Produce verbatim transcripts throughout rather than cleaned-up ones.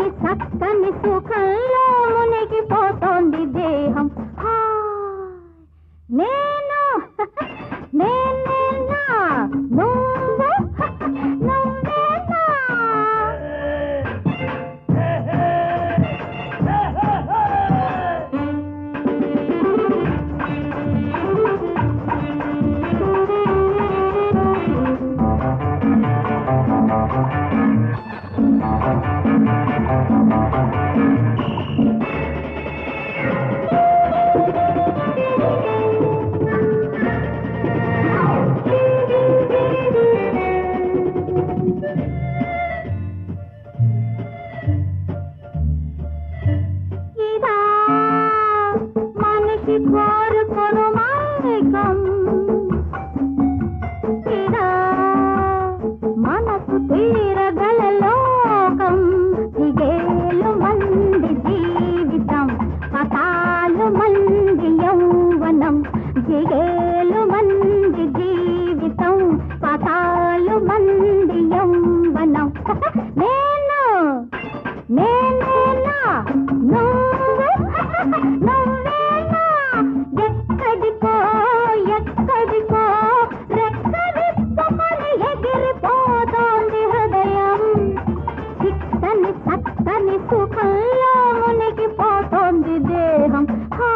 చిక్కని చక్కని సుఖంలో మునిగిపోతోంది దేహం. నేను నేనేనా నువ్వు నువ్వేనా? కోరుకొను మైకం ఇదా మనసు తీరగల లోకం. దిగేలు మంది జీవితం పతాలు మంది యౌవనం. దిగేలు మంది జీవితం పతాలు మంది యౌవనం. నేను నేనేనా నువ్వు నువ్వేనా? ఎక్కడికో ఎక్కడికో రెక్కవిప్పుకొని ఎగిరిపోతోంది హృదయం. చిక్కని చక్కని సుఖంలో మునిగిపోతోంది దేహం.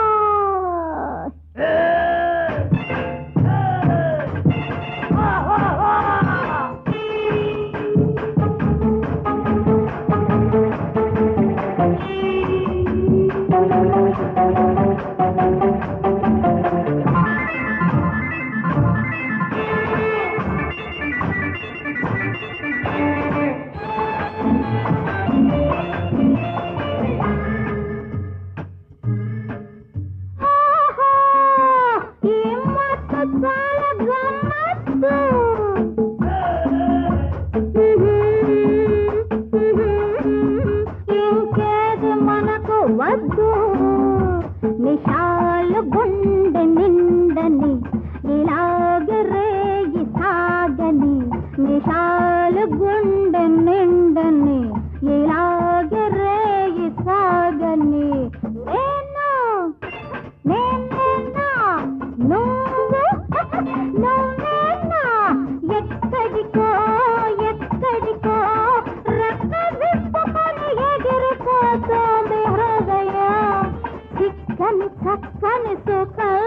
ఇంకేది మనకు వద్దు నిషాలు గుండె నిండని ఇలాగే రేగి సాగని. నిషాలు గుండె నిండని ఇలాగే రేగి సాగని. నేను నేనేనా నువ్వు నువ్వేనా? ఎక్కడికో ఎక్కడికో రెక్క విప్పుకొని ఎగిరిపోతోంది హృదయం. చిక్కని చక్కని సుఖం